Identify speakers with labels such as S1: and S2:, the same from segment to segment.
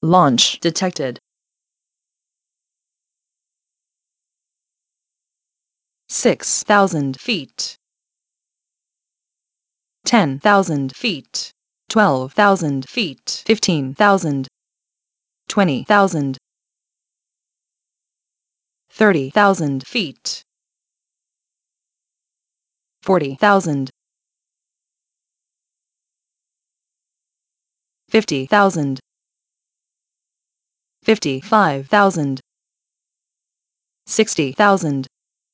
S1: Launch detected. 6,000 feet. 10,000 feet. 12,000 feet. 15,000. 20,000. 30,000 feet. 40,000. 50,000. 55,000. 60,000.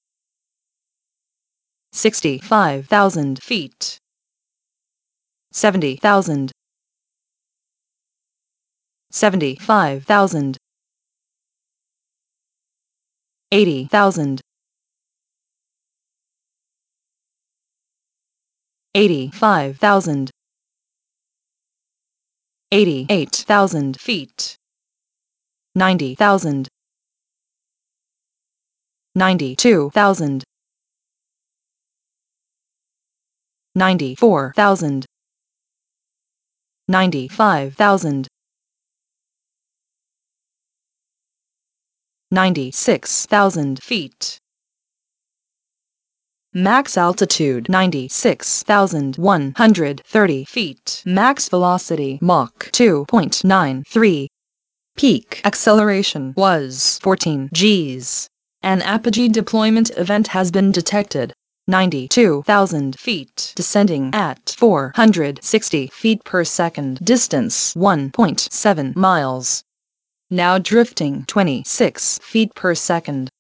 S1: 65,000 feet. 70,000. 75,000. 80,000. 85,000. 88,000 feet. 90,000. 92,000. 94,000. 95,000. 96,000 feet. Max altitude 96,130 feet. Max velocity Mach 2.93. Peak acceleration was 14 Gs. An apogee deployment event has been detected. 92,000 feet. Descending at 460 feet per second. Distance 1.7 miles. Now drifting 26 feet per second.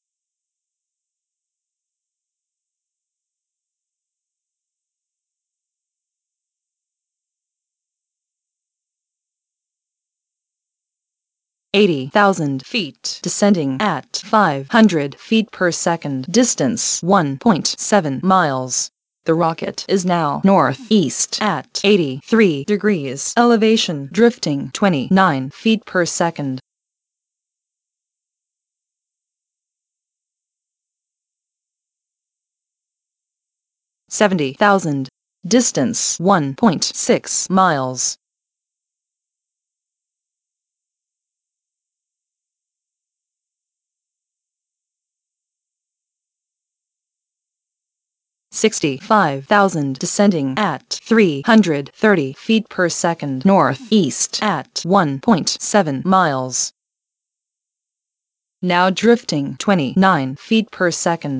S1: $80,000 feet. Descending at 500 feet per second. Distance 1.7 miles. The rocket is now northeast at 83 degrees elevation, drifting 29 feet per second. $70,000. Distance 1.6 miles. $65,000. Descending at 330 feet per second. Northeast at 1.7 miles. Now drifting 29 feet per second.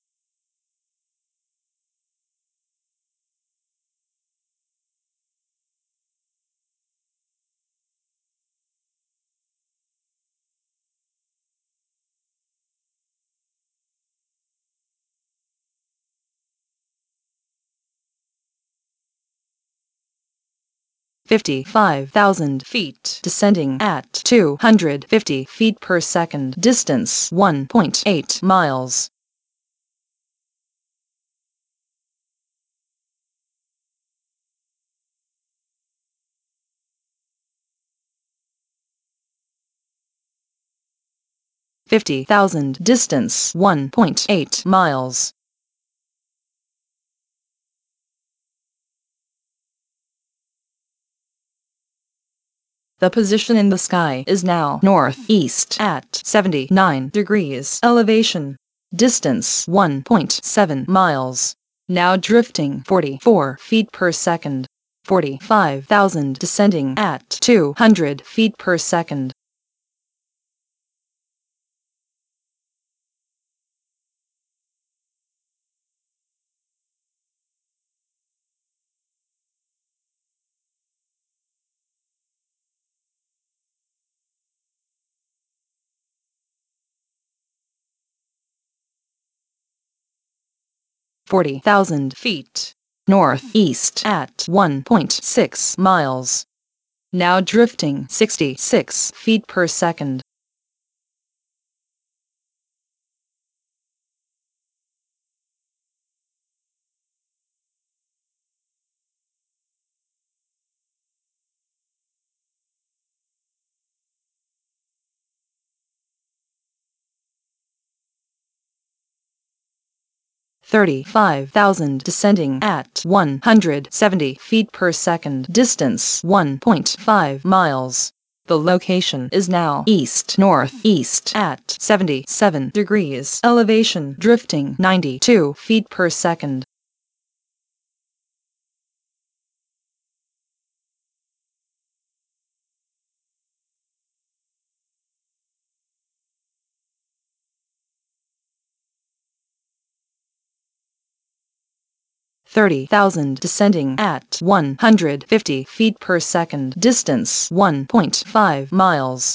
S1: $55,000 feet. Descending at 250 feet per second. Distance 1.8 miles. $50,000. Distance 1.8 miles. The position in the sky is now northeast at 79 degrees elevation. Distance 1.7 miles. Now drifting 44 feet per second. 45,000. Descending at 200 feet per second. $40,000 feet. Northeast at 1.6 miles. Now drifting 66 feet per second. $35,000. Descending at 170 feet per second. Distance 1.5 miles. The location is now east-northeast at 77 degrees elevation, drifting 92 feet per second. $30,000 descending at 150 feet per second, distance 1.5 miles.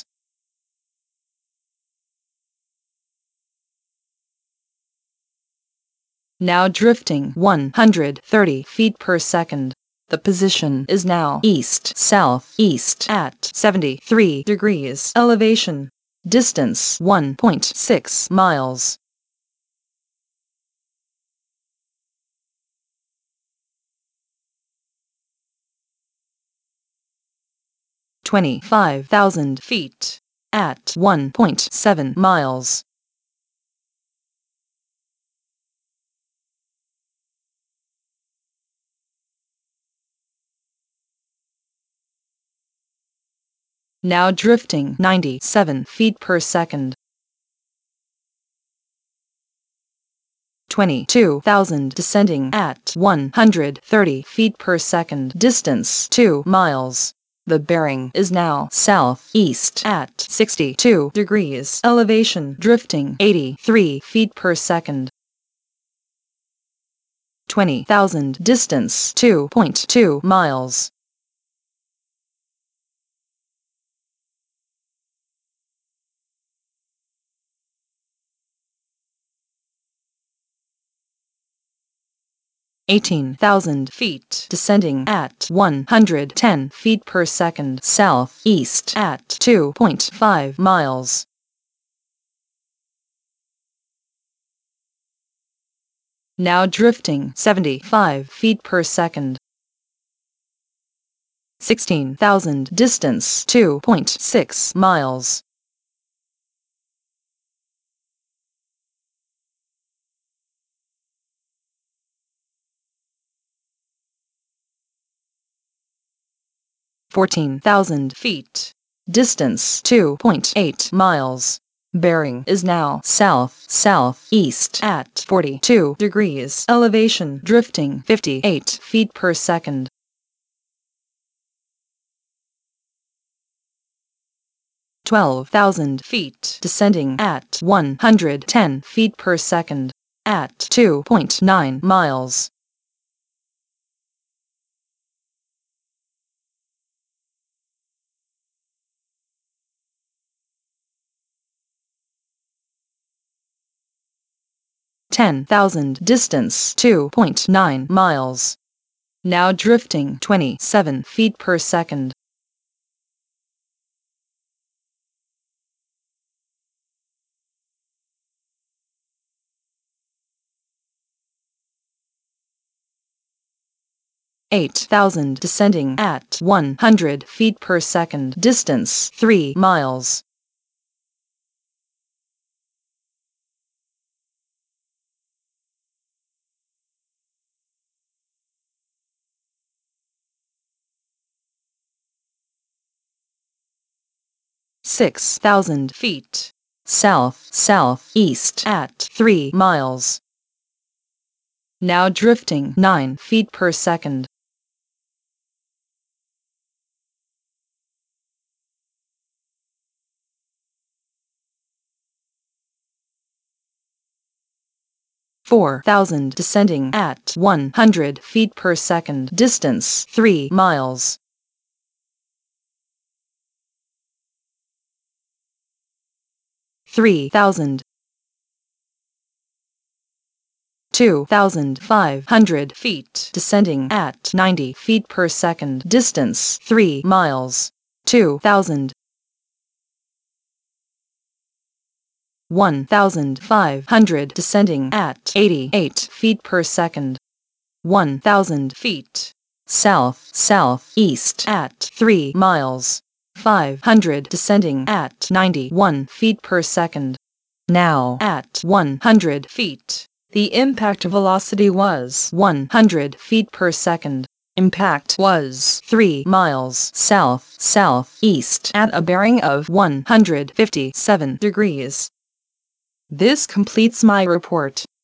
S1: Now drifting 130 feet per second. The position is now east-southeast at 73 degrees elevation, distance 1.6 miles. $25,000 feet at 1.7 miles. Now drifting 97 feet per second. 22,000 descending at 130 feet per second, distance 2 miles. The bearing is now southeast at 62 degrees elevation, drifting 83 feet per second. 20,000 distance 2.2 miles. $18,000 feet descending at 110 feet per second, southeast at 2.5 miles. Now drifting 75 feet per second. 16,000 distance 2.6 miles. $14,000 feet. Distance 2.8 miles. Bearing is now south-southeast at 42 degrees elevation, drifting 58 feet per second. $12,000 feet descending at 110 feet per second at 2.9 miles. $10,000 distance 2.9 miles. Now drifting 27 feet per second. $8,000 descending at 100 feet per second, distance 3 miles. $6,000 feet south-southeast at 3 miles. Now drifting 9 feet per second. $4,000 descending at 100 feet per second, distance 3 miles. $3,000. 2,500 feet descending at 90 feet per second, distance 3 miles. 2,000. 1,500 descending at 88 feet per second. 1,000 feet south-southeast at 3 miles. 500 descending at 91 feet per second. Now at 100 feet. The impact velocity was 100 feet per second. Impact was 3 miles south-southeast at a bearing of 157 degrees. This completes my report.